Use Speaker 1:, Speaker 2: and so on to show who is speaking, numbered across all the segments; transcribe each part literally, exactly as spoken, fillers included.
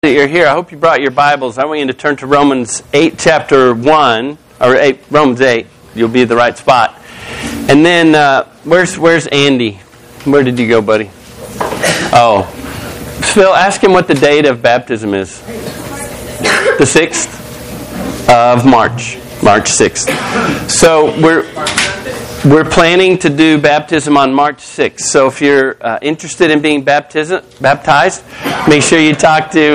Speaker 1: That you're here. I hope you brought your Bibles. I want you to turn to Romans eight, chapter one, or eight, Romans eight. You'll be at the right spot. And then, uh, where's where's Andy? Where did you go, buddy? Oh, Phil, ask him what the date of baptism is. The sixth of March, March sixth. So we're we're planning to do baptism on March sixth. So if you're uh, interested in being baptism, baptized, make sure you talk to,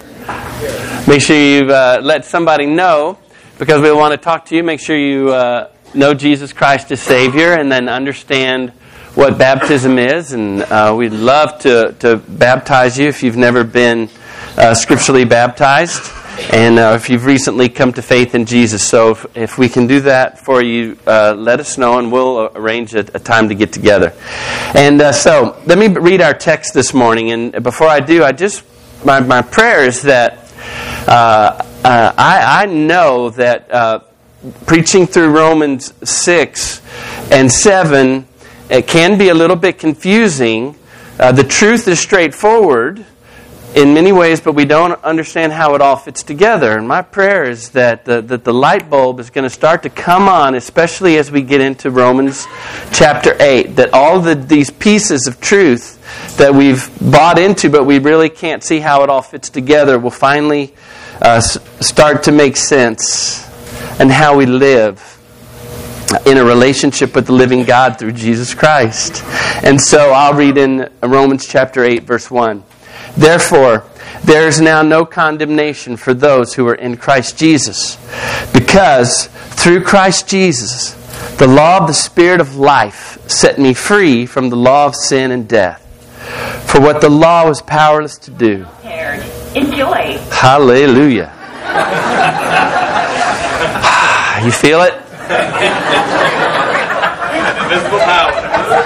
Speaker 1: uh, make sure you uh, let somebody know, because we want to talk to you. Make sure you uh, know Jesus Christ as Savior, and then understand what baptism is. And uh, we'd love to, to baptize you if you've never been uh, scripturally baptized, and uh, if you've recently come to faith in Jesus. So if, if we can do that for you, uh, let us know, and we'll arrange a, a time to get together. And uh, so let me read our text this morning. And before I do, I just my my prayer is that uh, uh, I, I know that uh, preaching through Romans six and seven, it can be a little bit confusing. Uh, the truth is straightforward in many ways, but we don't understand how it all fits together. And my prayer is that the, that the light bulb is going to start to come on, especially as we get into Romans chapter eight, that all the, these pieces of truth that we've bought into, but we really can't see how it all fits together, will finally uh, start to make sense, and how we live in a relationship with the living God through Jesus Christ. And so I'll read in Romans chapter eight, verse one. Therefore, there is now no condemnation for those who are in Christ Jesus, because through Christ Jesus, the law of the Spirit of life set me free from the law of sin and death. For what the law was powerless to do.
Speaker 2: Enjoy.
Speaker 1: Hallelujah. You feel it?
Speaker 3: Invisible power.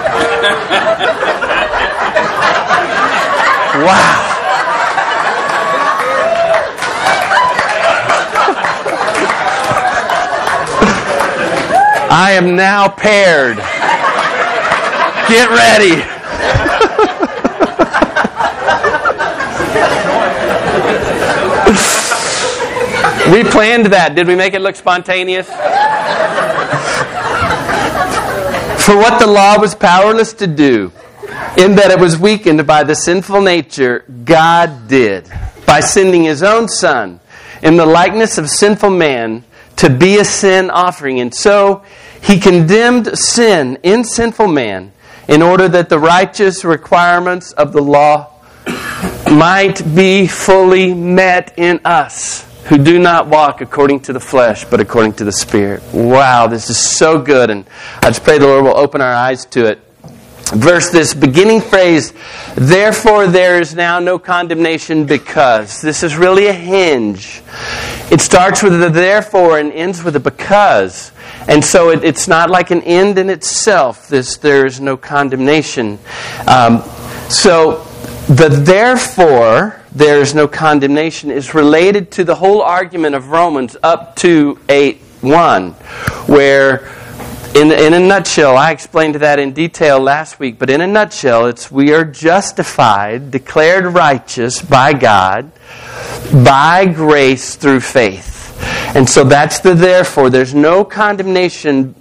Speaker 1: Wow. I am now paired. Get ready. We planned that. Did we make it look spontaneous? For what the law was powerless to do, in that it was weakened by the sinful nature, God did, by sending His own Son in the likeness of sinful man to be a sin offering. And so He condemned sin in sinful man, in order that the righteous requirements of the law might be fully met in us, who do not walk according to the flesh, but according to the Spirit. Wow, this is so good. And I just pray the Lord will open our eyes to it. Verse, this beginning phrase, therefore there is now no condemnation because. This is really a hinge. It starts with the therefore and ends with a because. And so it, it's not like an end in itself, this there is no condemnation. Um, so the therefore there is no condemnation is related to the whole argument of Romans up to eight one, where In, in a nutshell, I explained that in detail last week, but in a nutshell, it's we are justified, declared righteous by God, by grace through faith. And so that's the therefore. There's no condemnation.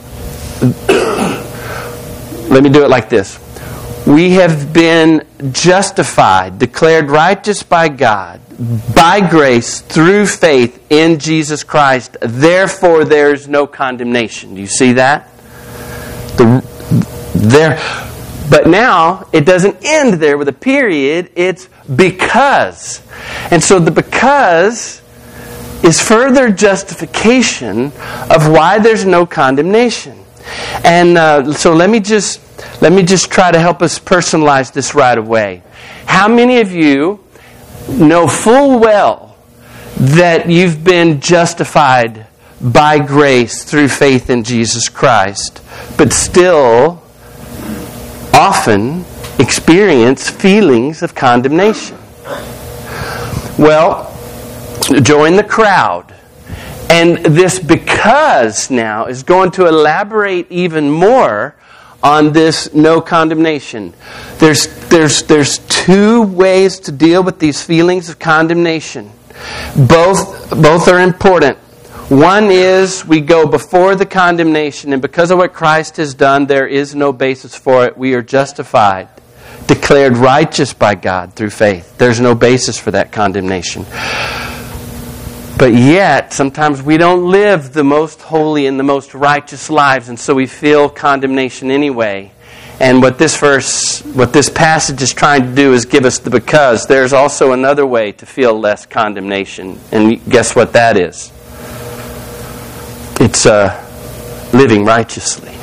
Speaker 1: Let me do it like this. We have been justified, declared righteous by God, by grace through faith in Jesus Christ. Therefore, there is no condemnation. Do you see that? The, there, but now it doesn't end there with a period. It's because, and so the because is further justification of why there's no condemnation. And uh, so let me just let me just try to help us personalize this right away. How many of you know full well that you've been justified by grace through faith in Jesus Christ, but still often experience feelings of condemnation? Well, join the crowd. And this because now is going to elaborate even more on this no condemnation. There's, there's, there's two ways to deal with these feelings of condemnation. Both, both are important. One is we go before the condemnation, and because of what Christ has done, there is no basis for it. We are justified, declared righteous by God through faith. There's no basis for that condemnation. But yet, sometimes we don't live the most holy and the most righteous lives, and so we feel condemnation anyway. And what this verse, what this passage is trying to do is give us the because. There's also another way to feel less condemnation. And guess what that is? It's uh, living righteously.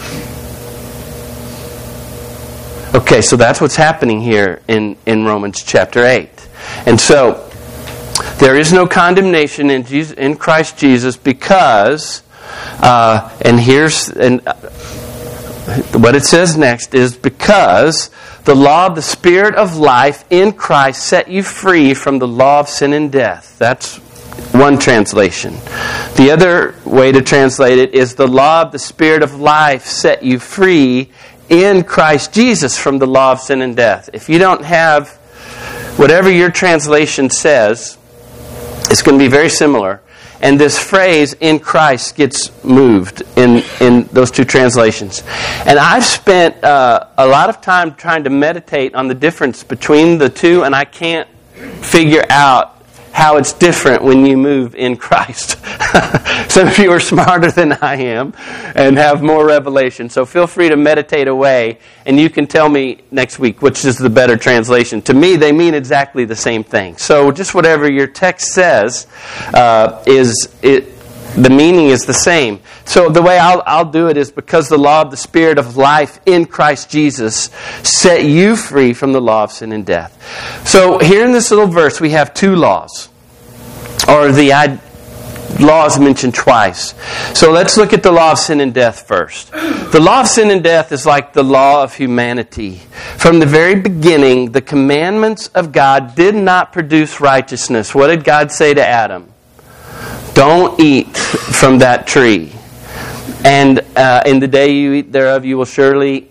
Speaker 1: Okay, so that's what's happening here in, in Romans chapter eight. And so, there is no condemnation in Jesus, in Christ Jesus because, uh, and here's and uh, what it says next is because the law of the Spirit of life in Christ set you free from the law of sin and death. That's one translation. The other way to translate it is the law of the Spirit of life set you free in Christ Jesus from the law of sin and death. If you don't have whatever your translation says, it's going to be very similar. And this phrase, in Christ, gets moved in, in those two translations. And I've spent uh, a lot of time trying to meditate on the difference between the two, and I can't figure out how it's different when you move in Christ. Some of you are smarter than I am and have more revelation. So feel free to meditate away, and you can tell me next week which is the better translation. To me, they mean exactly the same thing. So just whatever your text says, uh, is it. The meaning is the same. So the way I'll, I'll do it is because the law of the Spirit of life in Christ Jesus set you free from the law of sin and death. So here in this little verse we have two laws. Or the I, laws mentioned twice. So let's look at the law of sin and death first. The law of sin and death is like the law of humanity. From the very beginning, the commandments of God did not produce righteousness. What did God say to Adam? Don't eat from that tree. And uh, in the day you eat thereof, you will surely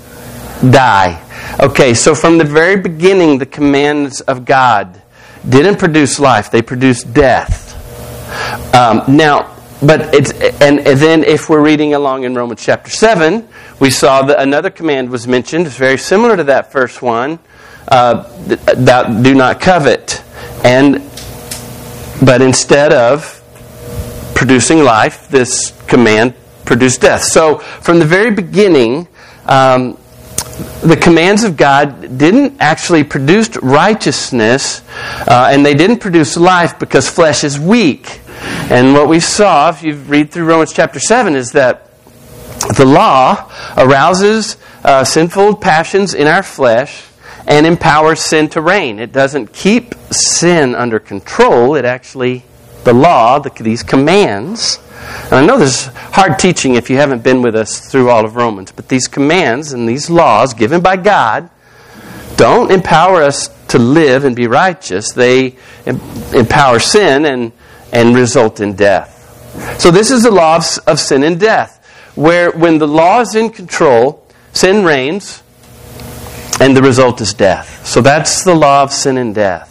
Speaker 1: die. Okay, so from the very beginning, the commands of God didn't produce life. They produced death. Um, now, but it's and, and then if we're reading along in Romans chapter seven, we saw that another command was mentioned. It's very similar to that first one. Uh, that do not covet. And but instead of producing life, this command produced death. So, from the very beginning, um, the commands of God didn't actually produce righteousness, uh, and they didn't produce life because flesh is weak. And what we saw, if you read through Romans chapter seven, is that the law arouses uh, sinful passions in our flesh and empowers sin to reign. It doesn't keep sin under control. It actually The law, the, these commands, and I know this is hard teaching if you haven't been with us through all of Romans, but these commands and these laws given by God don't empower us to live and be righteous. They em- empower sin and, and result in death. So this is the law of, of sin and death, where when the law is in control, sin reigns, and the result is death. So that's the law of sin and death.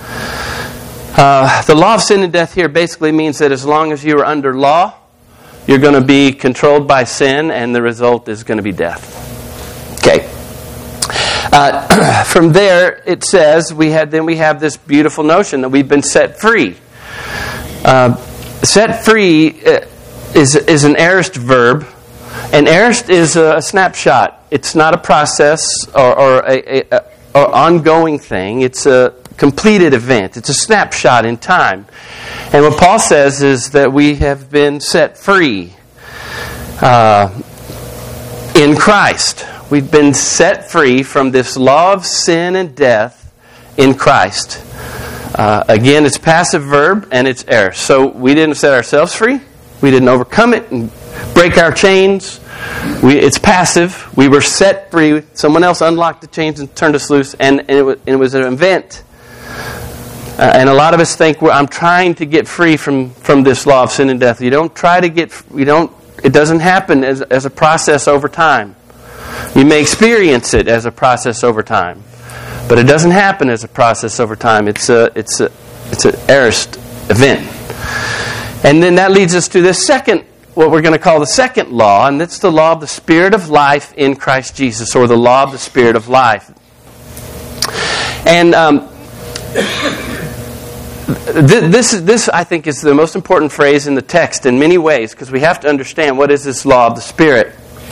Speaker 1: Uh, the law of sin and death here basically means that as long as you are under law, you're going to be controlled by sin, and the result is going to be death. Okay. Uh, from there, it says we had then we have this beautiful notion that we've been set free. Uh, set free is is an aorist verb, and aorist is a snapshot. It's not a process or, or a, a, a or ongoing thing. It's a completed event. It's a snapshot in time. And what Paul says is that we have been set free uh, in Christ. We've been set free from this law of sin and death in Christ. Uh, again, it's passive verb and it's aorist. So we didn't set ourselves free. We didn't overcome it and break our chains. We, it's passive. We were set free. Someone else unlocked the chains and turned us loose, and, and, it, was, and it was an event. Uh, and a lot of us think, well, I'm trying to get free from, from this law of sin and death. You don't try to get, you don't, it doesn't happen as, as a process over time. You may experience it as a process over time, but it doesn't happen as a process over time. It's a it's a it's an aorist event. And then that leads us to this second, what we're going to call the second law, and that's the law of the Spirit of life in Christ Jesus, or the law of the Spirit of life. And um, this, this, I think, is the most important phrase in the text in many ways, because we have to understand what is this law of the Spirit.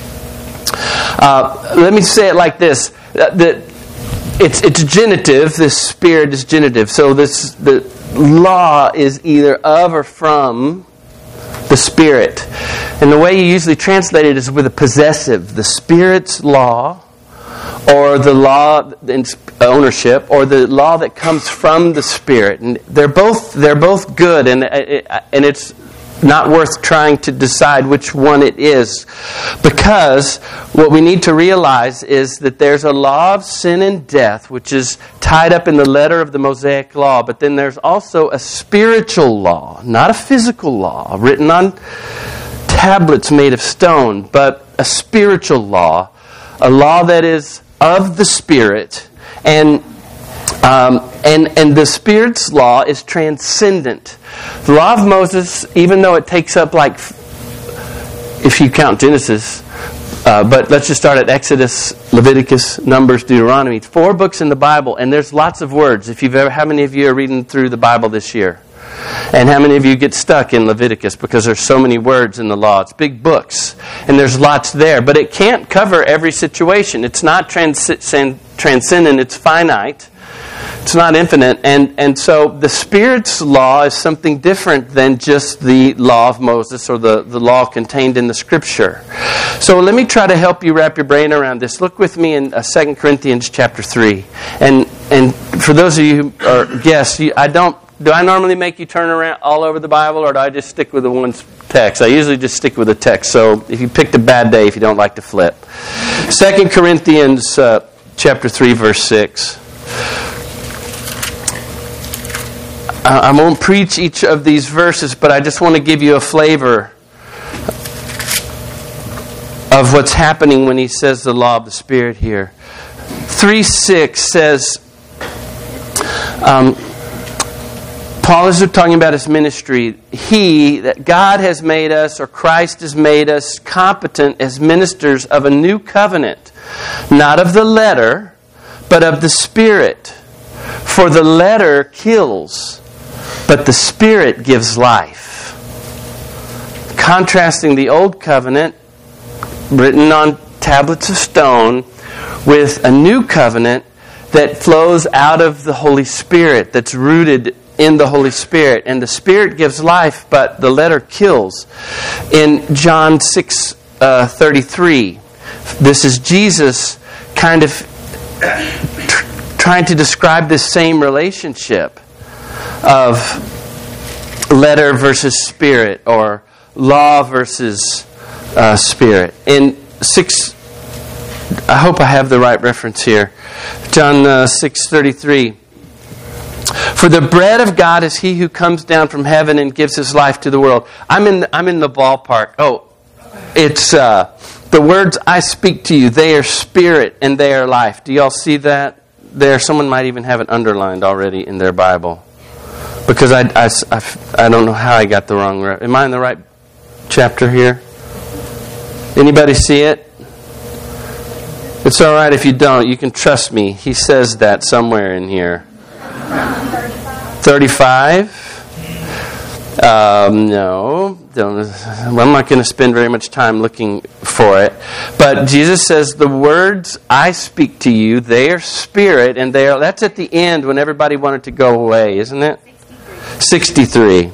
Speaker 1: Uh, let me say it like this: that it's it's genitive. This Spirit is genitive. So this the law is either of or from the Spirit, and the way you usually translate it is with a possessive. The Spirit's law, or the law in ownership, or the law that comes from the Spirit, and they're both they're both good, and it, and it's not worth trying to decide which one it is, because what we need to realize is that there's a law of sin and death which is tied up in the letter of the Mosaic law, but then there's also a spiritual law, not a physical law written on tablets made of stone, but a spiritual law, a law that is of the Spirit, and Um, and, and the Spirit's law is transcendent. The law of Moses, even though it takes up like, if you count Genesis, uh, but let's just start at Exodus, Leviticus, Numbers, Deuteronomy. Four books in the Bible, and there's lots of words. If you've ever, how many of you are reading through the Bible this year? And how many of you get stuck in Leviticus because there's so many words in the law? It's big books, and there's lots there. But it can't cover every situation. It's not transcend, transcendent, it's finite. It's not infinite, and, and so the Spirit's law is something different than just the law of Moses or the, the law contained in the Scripture. So let me try to help you wrap your brain around this. Look with me in uh, Second Corinthians chapter three. And and for those of you who are guests, you, I don't do I normally make you turn around all over the Bible, or do I just stick with the one text? I usually just stick with the text. So if you picked a bad day, if you don't like to flip. Second Corinthians uh, chapter three, verse six. I won't preach each of these verses, but I just want to give you a flavor of what's happening when he says the law of the Spirit here. three six says, um, Paul is talking about his ministry. He, that God has made us, or Christ has made us competent as ministers of a new covenant, not of the letter, but of the Spirit. For the letter kills, but the Spirit gives life. Contrasting the old covenant, written on tablets of stone, with a new covenant that flows out of the Holy Spirit, that's rooted in the Holy Spirit. And the Spirit gives life, but the letter kills. In John six thirty-three, this is Jesus kind of tr- trying to describe this same relationship of letter versus spirit, or law versus uh, spirit. In six, I hope I have the right reference here. John uh, six thirty-three. For the bread of God is He who comes down from heaven and gives His life to the world. I'm in. The, I'm in the ballpark. Oh, it's uh, the words I speak to you. They are spirit and they are life. Do y'all see that there? Someone might even have it underlined already in their Bible. Because I, I, I, I don't know how I got the wrong... Am I in the right chapter here? Anybody see it? It's all right if you don't. You can trust me. He says that somewhere in here. thirty-five? Um, no. Don't, well, I'm not going to spend very much time looking for it. But Jesus says, the words I speak to you, they are spirit, and they are... That's at the end when everybody wanted to go away, isn't it? sixty-three.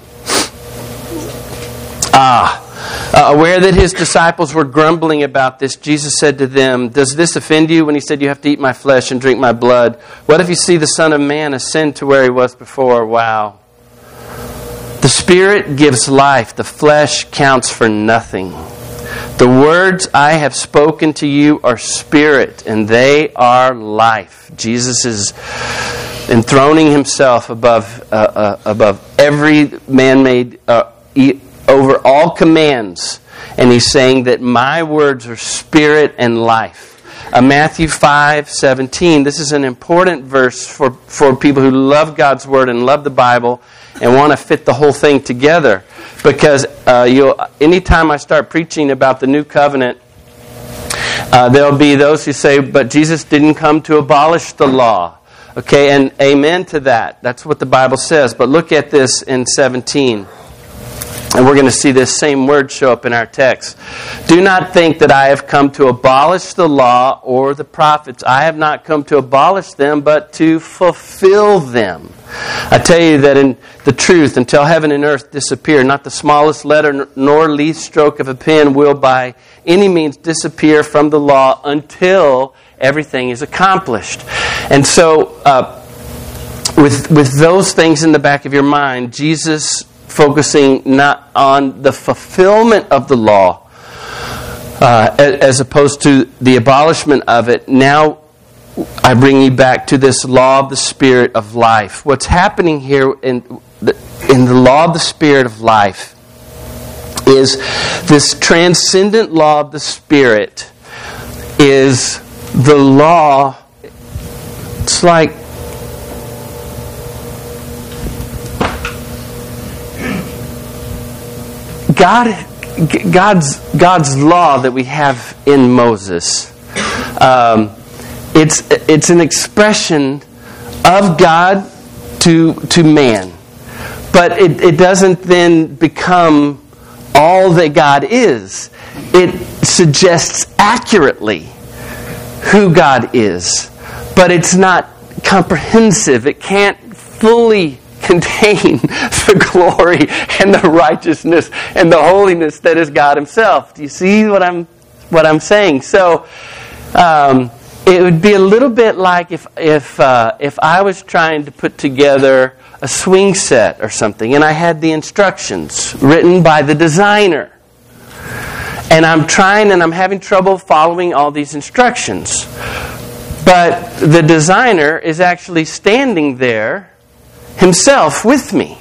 Speaker 1: Ah. Uh, aware that his disciples were grumbling about this, Jesus said to them, does this offend you when he said you have to eat my flesh and drink my blood? What if you see the Son of Man ascend to where he was before? Wow. The Spirit gives life. The flesh counts for nothing. The words I have spoken to you are spirit, and they are life. Jesus is enthroning himself above uh, uh, above every man-made, uh, e- over all commands. And he's saying that my words are spirit and life. uh, Matthew five seventeen. This is an important verse for, for people who love God's Word and love the Bible and want to fit the whole thing together. Because uh, you'll, anytime I start preaching about the new covenant, uh, there'll be those who say, but Jesus didn't come to abolish the law. Okay, and amen to that. That's what the Bible says. But look at this in seventeen. And we're going to see this same word show up in our text. Do not think that I have come to abolish the law or the prophets. I have not come to abolish them, but to fulfill them. I tell you that in the truth, until heaven and earth disappear, not the smallest letter nor least stroke of a pen will by any means disappear from the law until everything is accomplished. And so, uh, with with those things in the back of your mind, Jesus focusing not on the fulfillment of the law uh, as opposed to the abolishment of it. Now I bring you back to this law of the Spirit of life. What's happening here in the, in the law of the Spirit of life is this transcendent law of the Spirit is the law. It's like God, God's God's law that we have in Moses. Um, it's it's an expression of God to to man, but it, it doesn't then become all that God is. It suggests accurately who God is, but it's not comprehensive. It can't fully contain the glory and the righteousness and the holiness that is God Himself. Do you see what I'm what I'm saying? So um, it would be a little bit like if if uh, if I was trying to put together a swing set or something, and I had the instructions written by the designer, and I'm trying and I'm having trouble following all these instructions, but the designer is actually standing there Himself with me.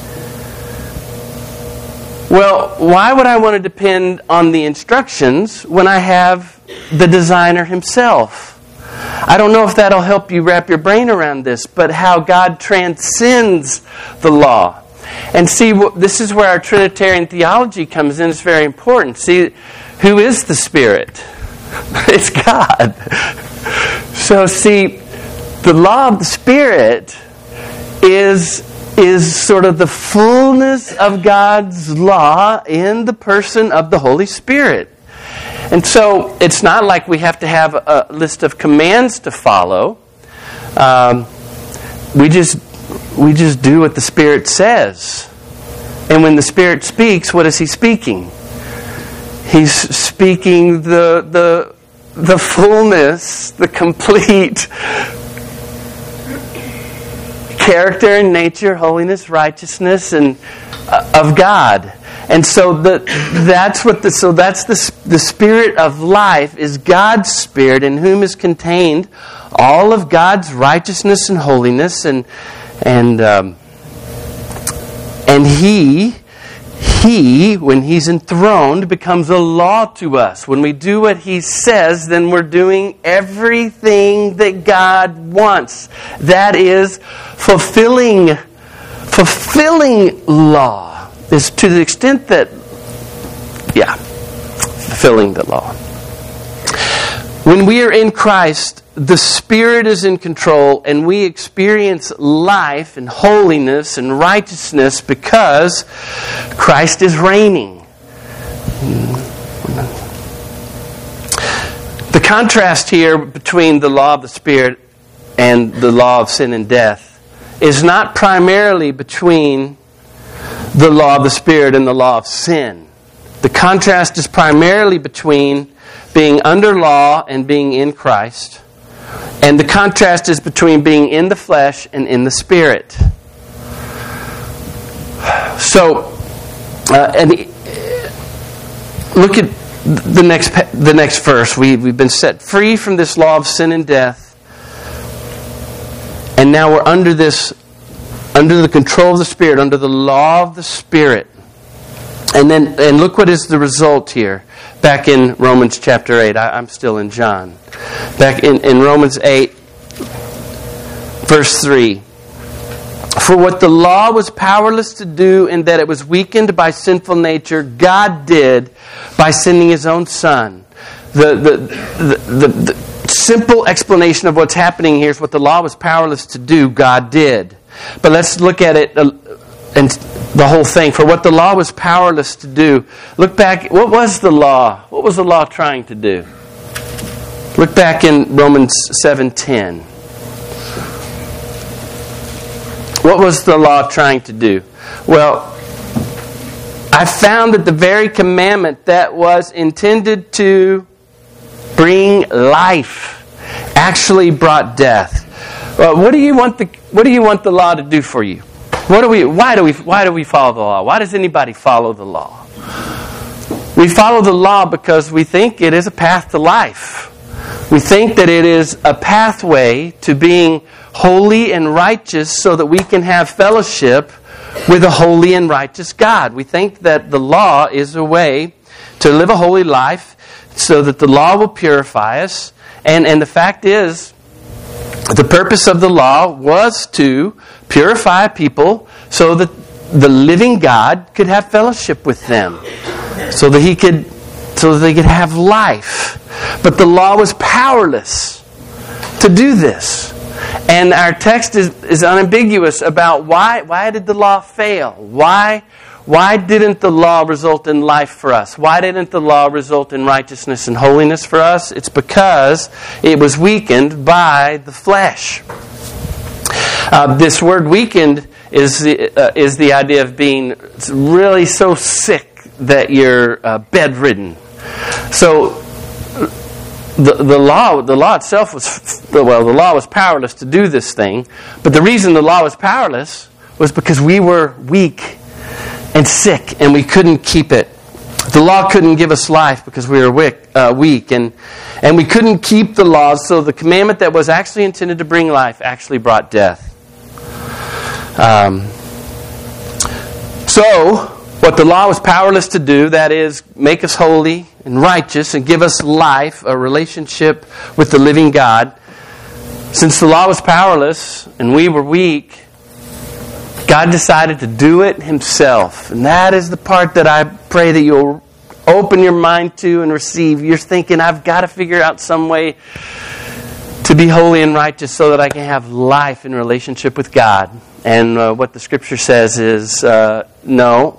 Speaker 1: Well, why would I want to depend on the instructions when I have the designer Himself? I don't know if that'll help you wrap your brain around this, but how God transcends the law. And see, this is where our Trinitarian theology comes in. It's very important. See, who is the Spirit? It's God. So see, the law of the Spirit is is sort of the fullness of God's law in the person of the Holy Spirit. And so it's not like we have to have a list of commands to follow. Um, we just we just do what the Spirit says. And when the Spirit speaks, what is He speaking? He's speaking the the the fullness, the complete character and nature, holiness, righteousness, and uh, of God. And so the that's what the so that's the the Spirit of life is God's Spirit, in whom is contained all of God's righteousness and holiness, and and um, and He He when He's enthroned becomes a law to us. When we do what He says, then we're doing everything that God wants. That is fulfilling fulfilling law. Is to the extent that, yeah, fulfilling the law. When we are in Christ, the Spirit is in control, and we experience life and holiness and righteousness because Christ is reigning. The contrast here between the law of the Spirit and the law of sin and death is not primarily between the law of the Spirit and the law of sin. The contrast is primarily between being under law and being in Christ. And the contrast is between being in the flesh and in the Spirit. So, uh, and look at the next the next verse. We, we've been set free from this law of sin and death. And now we're under this under the control of the Spirit, under the law of the Spirit. And then and look what is the result here. back in Romans chapter eight. I, I'm still in John. Back in, in Romans eight, verse three. For what the law was powerless to do in that it was weakened by sinful nature, God did by sending His own Son. The, the, the, the, the simple explanation of what's happening here is what the law was powerless to do, God did. But let's look at it uh, and the whole thing. For what the law was powerless to do. Look back. What was the law? What was the law trying to do? Look back in Romans seven ten. What was the law trying to do? Well, I found that the very commandment that was intended to bring life actually brought death. Well, what do you want the What do you want the law to do for you? What do we? Why do we? Why do we follow the law? Why does anybody follow the law? We follow the law because we think it is a path to life. We think that it is a pathway to being holy and righteous so that we can have fellowship with a holy and righteous God. We think that the law is a way to live a holy life so that the law will purify us. And, and the fact is, the purpose of the law was to purify people so that the living God could have fellowship with them. So that He could, so that they could have life. But the law was powerless to do this. And our text is, is unambiguous about why why did the law fail? Why why didn't the law result in life for us? Why didn't the law result in righteousness and holiness for us? It's because it was weakened by the flesh. Uh, this word weakened is the, uh, is the idea of being really so sick that you're uh, bedridden. So The, the law the law itself was, well, the law was powerless to do this thing. But the reason the law was powerless was because we were weak and sick and we couldn't keep it. The law couldn't give us life because we were weak, uh, weak and, and we couldn't keep the laws. So the commandment that was actually intended to bring life actually brought death. Um, so, what the law was powerless to do, that is, make us holy and righteous and give us life, a relationship with the living God. Since the law was powerless and we were weak, God decided to do it Himself. And that is the part that I pray that you'll open your mind to and receive. You're thinking, I've got to figure out some way to be holy and righteous so that I can have life in relationship with God. And uh, what the Scripture says is, uh, no.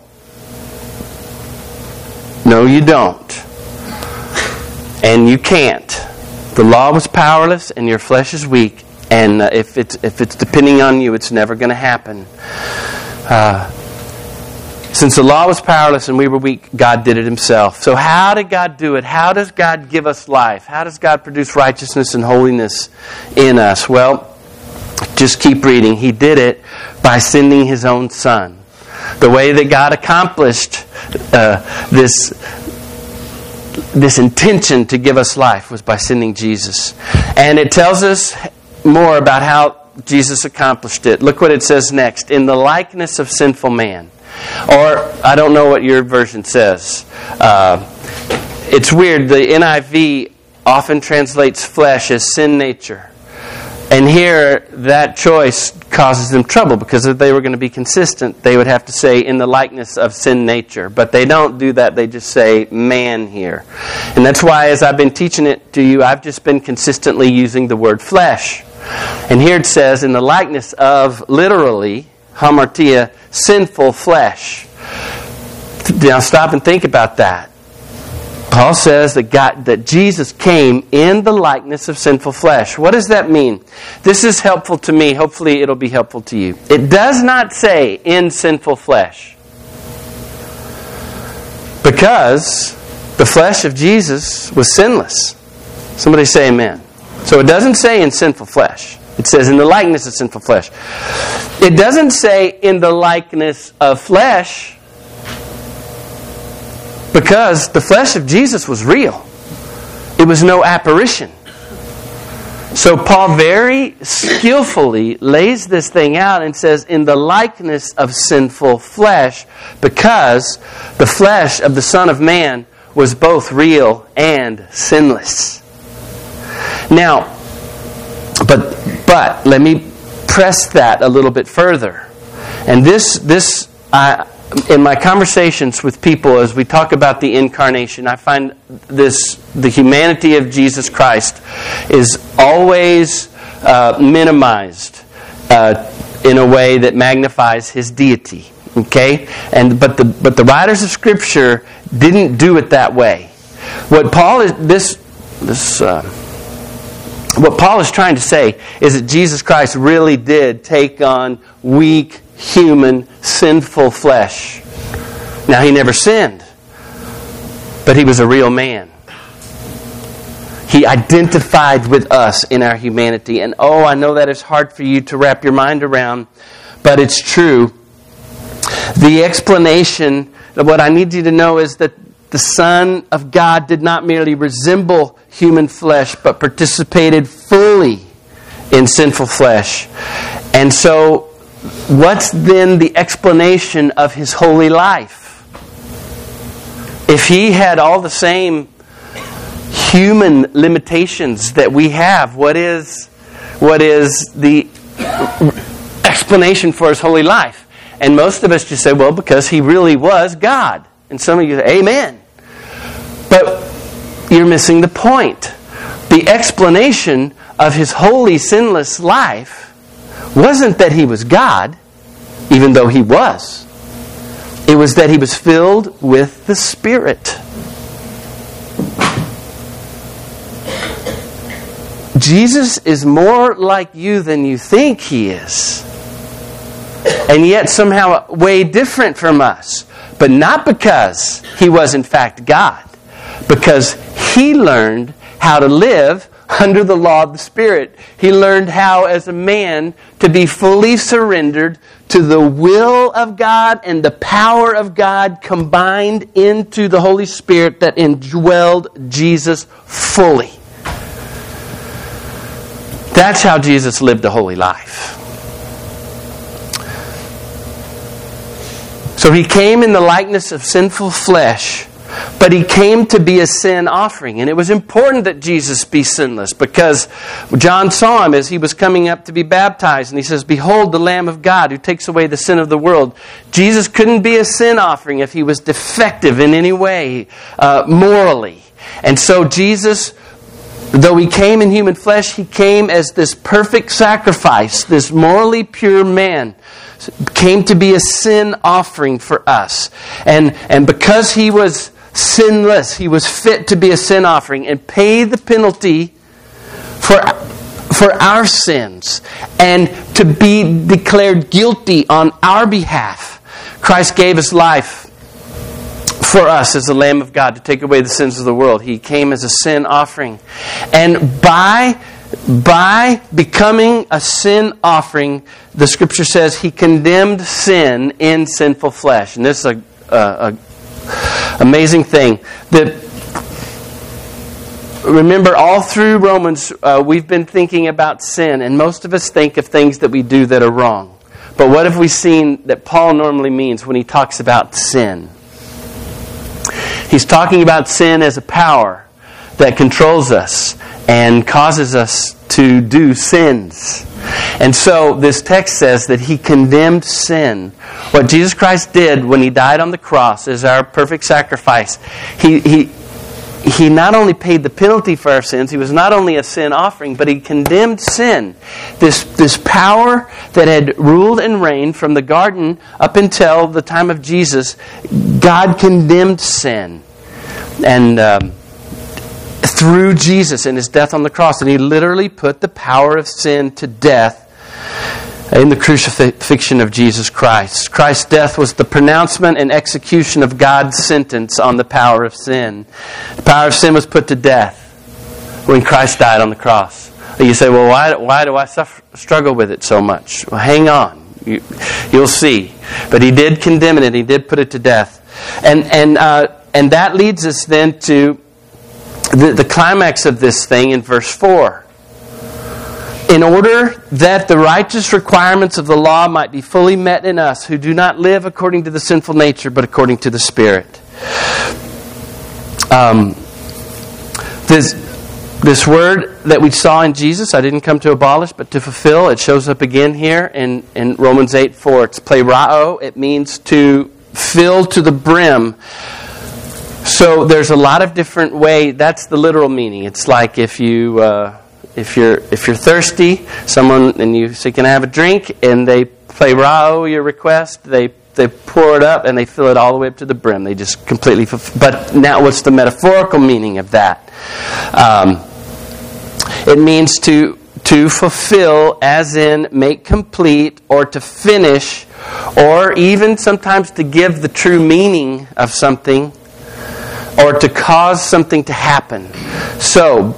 Speaker 1: No, you don't. And you can't. The law was powerless and your flesh is weak. And uh, if it's if it's depending on you, it's never going to happen. Uh, since the law was powerless and we were weak, God did it Himself. So how did God do it? How does God give us life? How does God produce righteousness and holiness in us? Well, just keep reading. He did it by sending His own Son. The way that God accomplished uh, this, this intention to give us life was by sending Jesus. And it tells us more about how Jesus accomplished it. Look what it says next. In the likeness of sinful man. Or, I don't know what your version says. Uh, it's weird. The N I V often translates flesh as sin nature. And here, that choice causes them trouble, because if they were going to be consistent, they would have to say, in the likeness of sin nature. But they don't do that. They just say, man here. And that's why, as I've been teaching it to you, I've just been consistently using the word flesh. And here it says, in the likeness of, literally, hamartia, sinful flesh. Now stop and think about that. Paul says that God, that Jesus came in the likeness of sinful flesh. What does that mean? This is helpful to me. Hopefully it'll be helpful to you. It does not say in sinful flesh. Because the flesh of Jesus was sinless. Somebody say amen. So it doesn't say in sinful flesh. It says in the likeness of sinful flesh. It doesn't say in the likeness of flesh, because the flesh of Jesus was real. It was no apparition. So Paul very skillfully lays this thing out and says, in the likeness of sinful flesh, because the flesh of the Son of Man was both real and sinless. Now, but but let me press that a little bit further. And this this I, in my conversations with people as we talk about the incarnation, I find this the humanity of Jesus Christ is always uh, minimized uh, in a way that magnifies his deity. Okay, and but the but the writers of Scripture didn't do it that way. What Paul is this this uh, what Paul is trying to say is that Jesus Christ really did take on weak, human, sinful flesh. Now, he never sinned, but he was a real man. He identified with us in our humanity, and oh, I know that is hard for you to wrap your mind around, but it's true. The explanation of what I need you to know is that the Son of God did not merely resemble human flesh, but participated fully in sinful flesh. And so, what's then the explanation of his holy life? If he had all the same human limitations that we have, what is, what is the explanation for his holy life? And most of us just say, well, because he really was God. And some of you say, amen. But you're missing the point. The explanation of his holy, sinless life wasn't that he was God, even though he was. It was that he was filled with the Spirit. Jesus is more like you than you think he is. And yet somehow way different from us. But not because he was in fact God. Because he learned how to live under the law of the Spirit. He learned how as a man to be fully surrendered to the will of God and the power of God combined into the Holy Spirit that indwelled Jesus fully. That's how Jesus lived a holy life. So he came in the likeness of sinful flesh, but he came to be a sin offering. And it was important that Jesus be sinless because John saw him as he was coming up to be baptized. And he says, behold the Lamb of God who takes away the sin of the world. Jesus couldn't be a sin offering if he was defective in any way uh, morally. And so Jesus, though he came in human flesh, he came as this perfect sacrifice, this morally pure man, came to be a sin offering for us. And, and because he was sinless, he was fit to be a sin offering and pay the penalty for, for our sins and to be declared guilty on our behalf. Christ gave his life for us as the Lamb of God to take away the sins of the world. He came as a sin offering. And by By becoming a sin offering, the Scripture says he condemned sin in sinful flesh. And this is a, a, a amazing thing. That remember, all through Romans, uh, we've been thinking about sin, and most of us think of things that we do that are wrong. But what have we seen that Paul normally means when he talks about sin? He's talking about sin as a power that controls us and causes us to do sins. And so this text says that he condemned sin. What Jesus Christ did when he died on the cross as our perfect sacrifice, he, he, he not only paid the penalty for our sins, he was not only a sin offering, but he condemned sin. This, this power that had ruled and reigned from the garden up until the time of Jesus, God condemned sin. And Um, through Jesus and his death on the cross. And he literally put the power of sin to death in the crucifixion of Jesus Christ. Christ's death was the pronouncement and execution of God's sentence on the power of sin. The power of sin was put to death when Christ died on the cross. You say, well, why, why do I suffer, struggle with it so much? Well, hang on. You, you'll see. But he did condemn it and he did put it to death. And, and, uh, and that leads us then to The, the climax of this thing in verse four. In order that the righteous requirements of the law might be fully met in us who do not live according to the sinful nature but according to the Spirit. um, this this word that we saw in Jesus, I didn't come to abolish, but to fulfill. It shows up again here in, in Romans eight four. It's plerao. It means to fill to the brim. So there's a lot of different ways. That's the literal meaning. It's like if you uh, if you're if you're thirsty, someone and you say, "Can I have a drink?" and they plerao your request. They they pour it up and they fill it all the way up to the brim. They just completely. Fulfill. But now, what's the metaphorical meaning of that? Um, it means to to fulfill, as in make complete, or to finish, or even sometimes to give the true meaning of something, or to cause something to happen. So,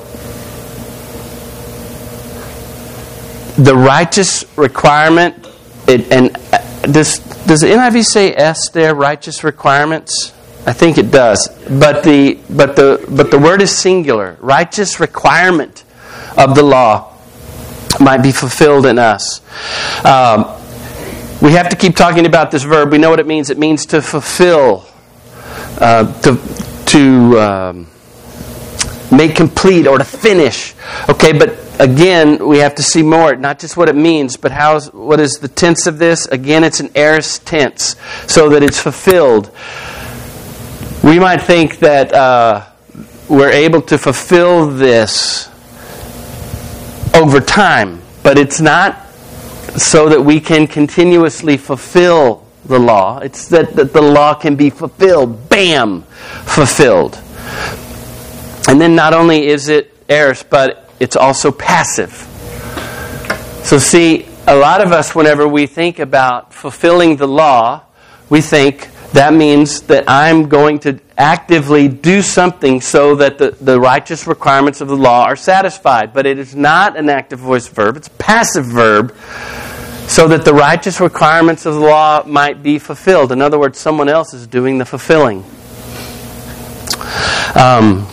Speaker 1: the righteous requirement, it, and does, does the N I V say S there, righteous requirements? I think it does. But the but the but the word is singular. Righteous requirement of the law might be fulfilled in us. Um, we have to keep talking about this verb. We know what it means. It means to fulfill, uh, to to um, make complete, or to finish. Okay, but again, we have to see more. Not just what it means, but how is, what is the tense of this? Again, it's an aorist tense, so that it's fulfilled. We might think that uh, we're able to fulfill this over time, but it's not so that we can continuously fulfill the law. It's that, that the law can be fulfilled. Bam! Fulfilled. And then not only is it aorist, but it's also passive. So see, a lot of us, whenever we think about fulfilling the law, we think that means that I'm going to actively do something so that the, the righteous requirements of the law are satisfied. But it is not an active voice verb. It's a passive verb, so that the righteous requirements of the law might be fulfilled. In other words, someone else is doing the fulfilling. Um,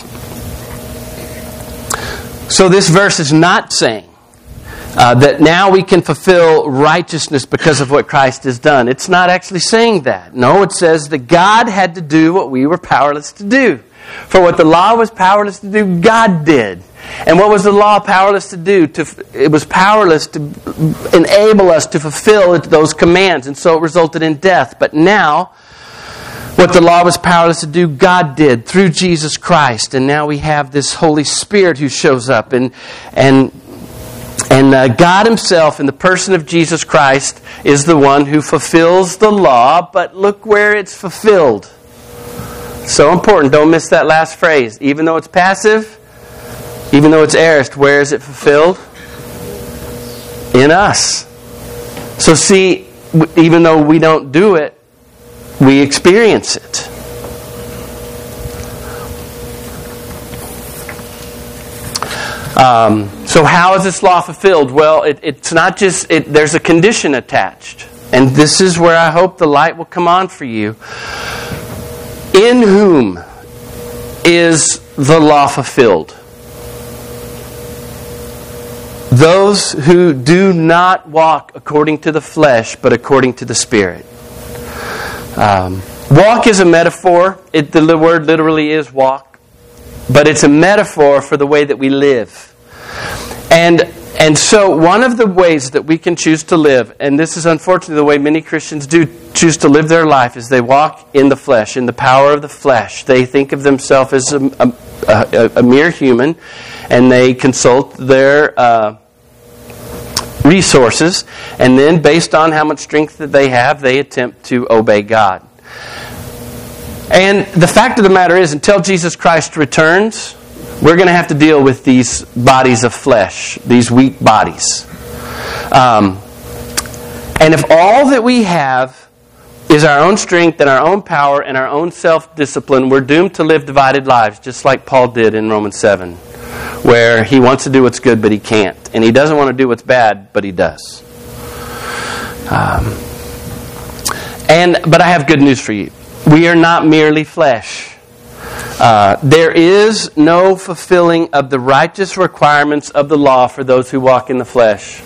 Speaker 1: so this verse is not saying Uh, that now we can fulfill righteousness because of what Christ has done. It's not actually saying that. No, it says that God had to do what we were powerless to do. For what the law was powerless to do, God did. And what was the law powerless to do? To, it was powerless to enable us to fulfill those commands, and so it resulted in death. But now, what the law was powerless to do, God did through Jesus Christ. And now we have this Holy Spirit who shows up, and and And uh, God Himself, in the person of Jesus Christ, is the one who fulfills the law, but look where it's fulfilled. So important. Don't miss that last phrase. Even though it's passive, even though it's aorist, where is it fulfilled? In us. So see, even though we don't do it, we experience it. Um, so how is this law fulfilled? Well, it, it's not just, it, there's a condition attached. And this is where I hope the light will come on for you. In whom is the law fulfilled? Those who do not walk according to the flesh, but according to the Spirit. Um, walk is a metaphor. It, the word literally is walk. But it's a metaphor for the way that we live. And and so one of the ways that we can choose to live, and this is unfortunately the way many Christians do choose to live their life, is they walk in the flesh, in the power of the flesh. They think of themselves as a, a, a, a mere human, and they consult their uh, resources, and then based on how much strength that they have, they attempt to obey God. And the fact of the matter is, until Jesus Christ returns, we're going to have to deal with these bodies of flesh, these weak bodies. Um, and if all that we have is our own strength and our own power and our own self-discipline, we're doomed to live divided lives, just like Paul did in Romans seven, where he wants to do what's good, but he can't. And he doesn't want to do what's bad, but he does. Um, and But I have good news for you. We are not merely flesh. Uh, there is no fulfilling of the righteous requirements of the law for those who walk in the flesh.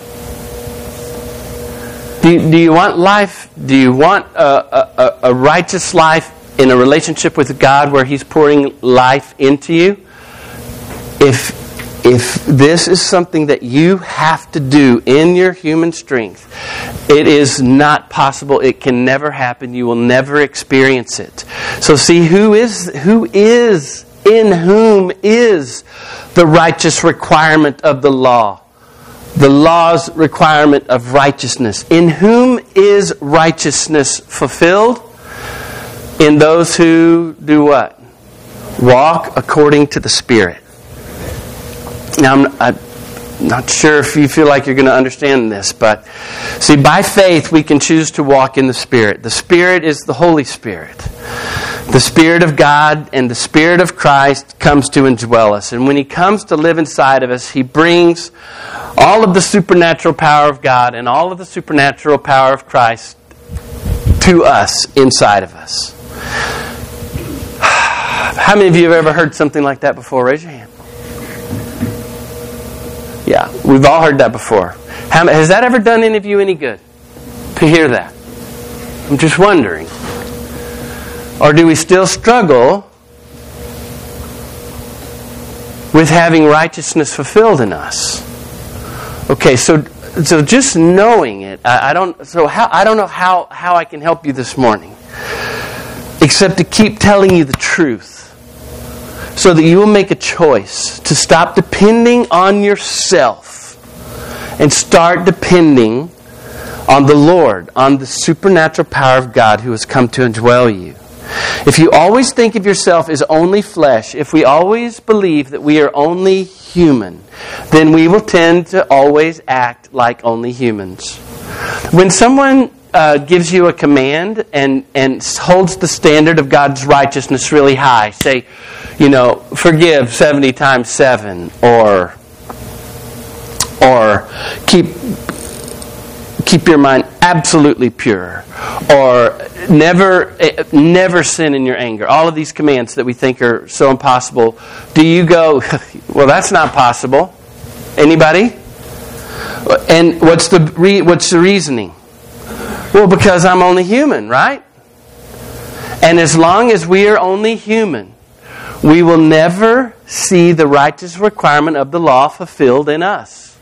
Speaker 1: Do you, do you want life? Do you want a, a, a righteous life in a relationship with God where He's pouring life into you, if if this is something that you have to do in your human strength, it is not possible. It can never happen. You will never experience it. So see, who is who is in whom is the righteous requirement of the law? The law's requirement of righteousness. In whom is righteousness fulfilled? In those who do what? Walk according to the Spirit. Now, I'm, I'm not sure if you feel like you're going to understand this, but see, by faith we can choose to walk in the Spirit. The Spirit is the Holy Spirit. The Spirit of God and the Spirit of Christ comes to indwell us. And when He comes to live inside of us, He brings all of the supernatural power of God and all of the supernatural power of Christ to us, inside of us. How many of you have ever heard something like that before? Raise your hand. Yeah, we've all heard that before. How, has that ever done any of you any good to hear that? I'm just wondering. Or do we still struggle with having righteousness fulfilled in us? Okay, so so just knowing it, I, I don't. So how I don't know how how I can help you this morning, except to keep telling you the truth, so that you will make a choice to stop depending on yourself and start depending on the Lord, on the supernatural power of God who has come to indwell you. If you always think of yourself as only flesh, if we always believe that we are only human, then we will tend to always act like only humans. When someone uh, gives you a command and, and holds the standard of God's righteousness really high, say, you know, forgive seventy times seven, or or keep keep your mind absolutely pure, or never never sin in your anger. All of these commands that we think are so impossible. Do you go, well, that's not possible? Anybody? And what's the re, what's the reasoning? Well, because I'm only human, right? And as long as we are only human, we will never see the righteous requirement of the law fulfilled in us.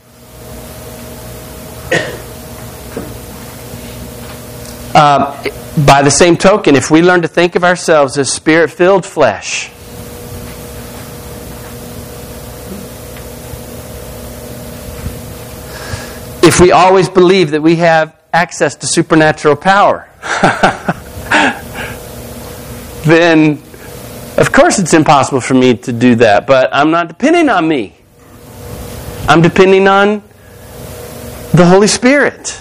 Speaker 1: Uh, by the same token, if we learn to think of ourselves as Spirit-filled flesh, if we always believe that we have access to supernatural power, then of course it's impossible for me to do that. But I'm not depending on me. I'm depending on the Holy Spirit.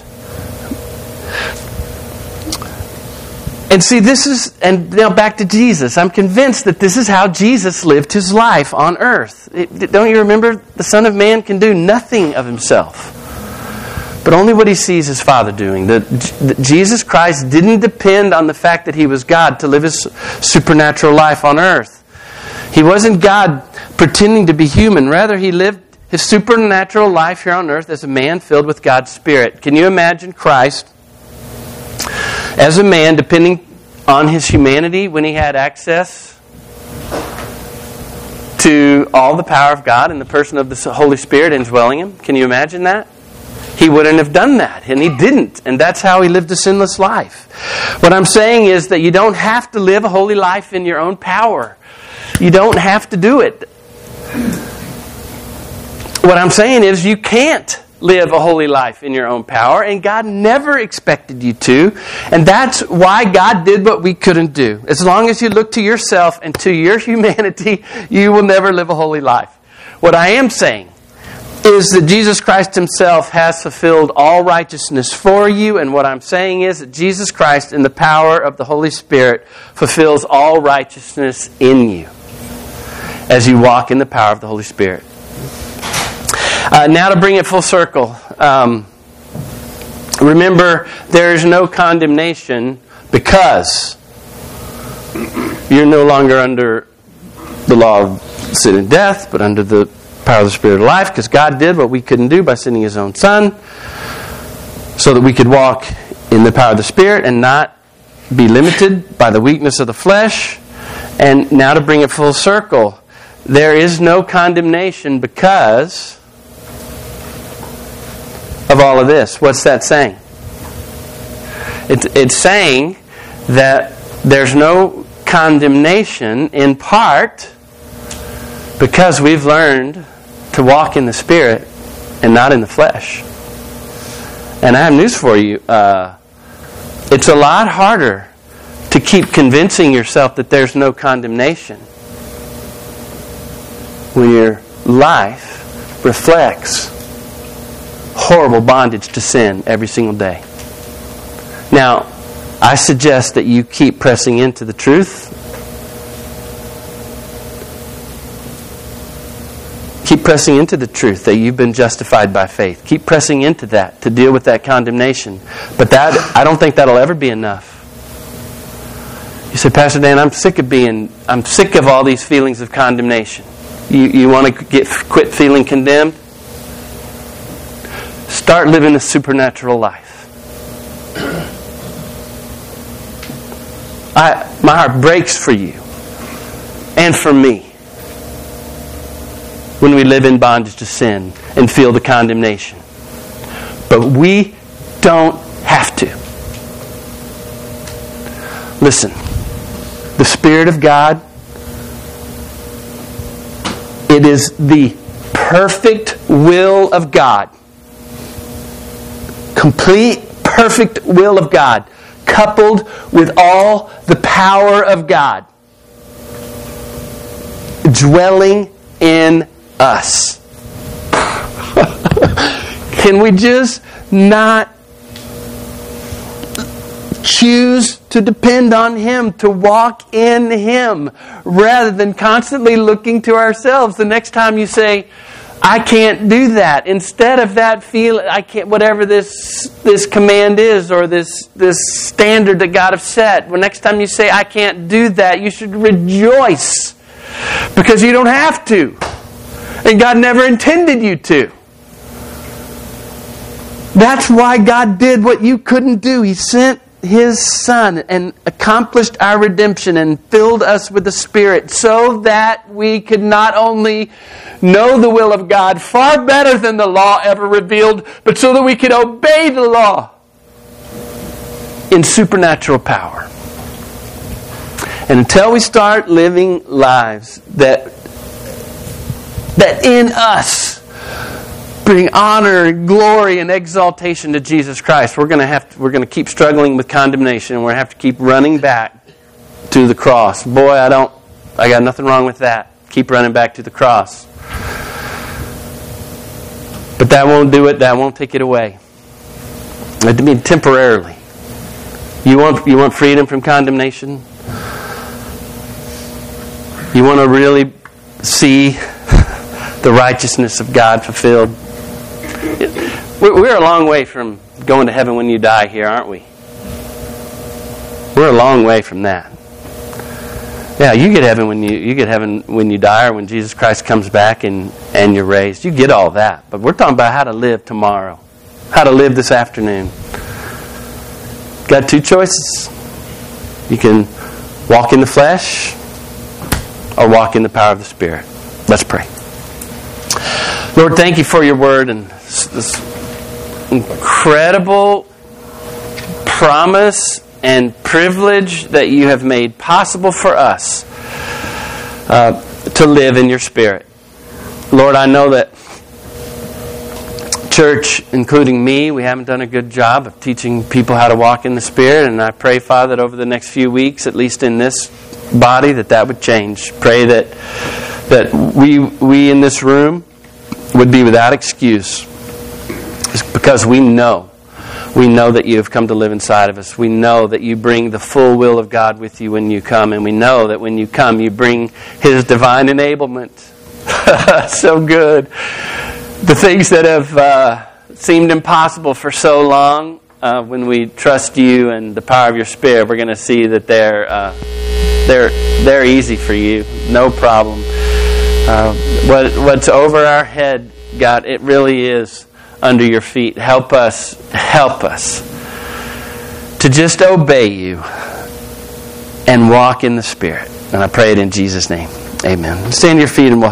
Speaker 1: And see, this is, and now back to Jesus. I'm convinced that this is how Jesus lived His life on earth. It, don't you remember? The Son of Man can do nothing of Himself, but only what He sees His Father doing. That Jesus Christ didn't depend on the fact that He was God to live His supernatural life on earth. He wasn't God pretending to be human. Rather, He lived His supernatural life here on earth as a man filled with God's Spirit. Can you imagine Christ as a man depending on His humanity when He had access to all the power of God in the person of the Holy Spirit indwelling Him? Can you imagine that? He wouldn't have done that, and He didn't. And that's how He lived a sinless life. What I'm saying is that you don't have to live a holy life in your own power. You don't have to do it. What I'm saying is you can't live a holy life in your own power, and God never expected you to. And that's why God did what we couldn't do. As long as you look to yourself and to your humanity, you will never live a holy life. What I am saying is that Jesus Christ Himself has fulfilled all righteousness for you, and what I'm saying is that Jesus Christ, in the power of the Holy Spirit, fulfills all righteousness in you as you walk in the power of the Holy Spirit. Uh, now to bring it full circle. Um, remember, there is no condemnation because you're no longer under the law of sin and death, but under the power of the Spirit of life, because God did what we couldn't do by sending His own Son, so that we could walk in the power of the Spirit and not be limited by the weakness of the flesh. And now to bring it full circle, there is no condemnation because of all of this. What's that saying? It's, it's saying that there's no condemnation in part because we've learned to walk in the Spirit and not in the flesh. And I have news for you. Uh, it's a lot harder to keep convincing yourself that there's no condemnation when your life reflects horrible bondage to sin every single day. Now, I suggest that you keep pressing into the truth. Keep pressing into the truth that you've been justified by faith. Keep pressing into that to deal with that condemnation. But that, I don't think that'll ever be enough. You say, Pastor Dan, I'm sick of being, I'm sick of all these feelings of condemnation. You, you want to get quit feeling condemned? Start living a supernatural life. I, my heart breaks for you and for me when we live in bondage to sin and feel the condemnation. But we don't have to. Listen, the Spirit of God, it is the perfect will of God. Complete, perfect will of God, coupled with all the power of God, dwelling in us. Can we just not choose to depend on Him, to walk in Him, rather than constantly looking to ourselves? The next time you say, I can't do that, instead of that feel, I can't, whatever this this command is, or this this standard that God has set. Well, next time you say, I can't do that, you should rejoice, because you don't have to, and God never intended you to. That's why God did what you couldn't do. He sent His Son and accomplished our redemption and filled us with the Spirit so that we could not only know the will of God far better than the law ever revealed, but so that we could obey the law in supernatural power. And until we start living lives that that in us bring honor and glory and exaltation to Jesus Christ, we're going to have to, we're going to keep struggling with condemnation, and we're going to have to keep running back to the cross. Boy, I don't I got nothing wrong with that. Keep running back to the cross. But that won't do it. That won't take it away. It mean temporarily. You want you want freedom from condemnation? You want to really see the righteousness of God fulfilled? We're a long way from going to heaven when you die here, aren't we? We're a long way from that. Yeah, you get heaven when you you get heaven when you die, or when Jesus Christ comes back and, and you're raised. You get all that. But we're talking about how to live tomorrow. How to live this afternoon. Got two choices. You can walk in the flesh or walk in the power of the Spirit. Let's pray. Lord, thank you for your word and this incredible promise and privilege that you have made possible for us uh, to live in your Spirit. Lord, I know that church, including me, we haven't done a good job of teaching people how to walk in the Spirit, and I pray, Father, that over the next few weeks, at least in this body, that that would change. Pray that that we we in this room would be without excuse, because we know We know that you have come to live inside of us. We know that you bring the full will of God with you when you come. And we know that when you come, you bring His divine enablement. So good. The things that have uh, seemed impossible for so long, uh, when we trust you and the power of your Spirit, we're going to see that they're, uh, they're, they're easy for you. No problem. Uh, what, what's over our head, God, it really is under your feet. Help us, help us to just obey you, and walk in the Spirit. And I pray it in Jesus' name. Amen. Stand to your feet and we'll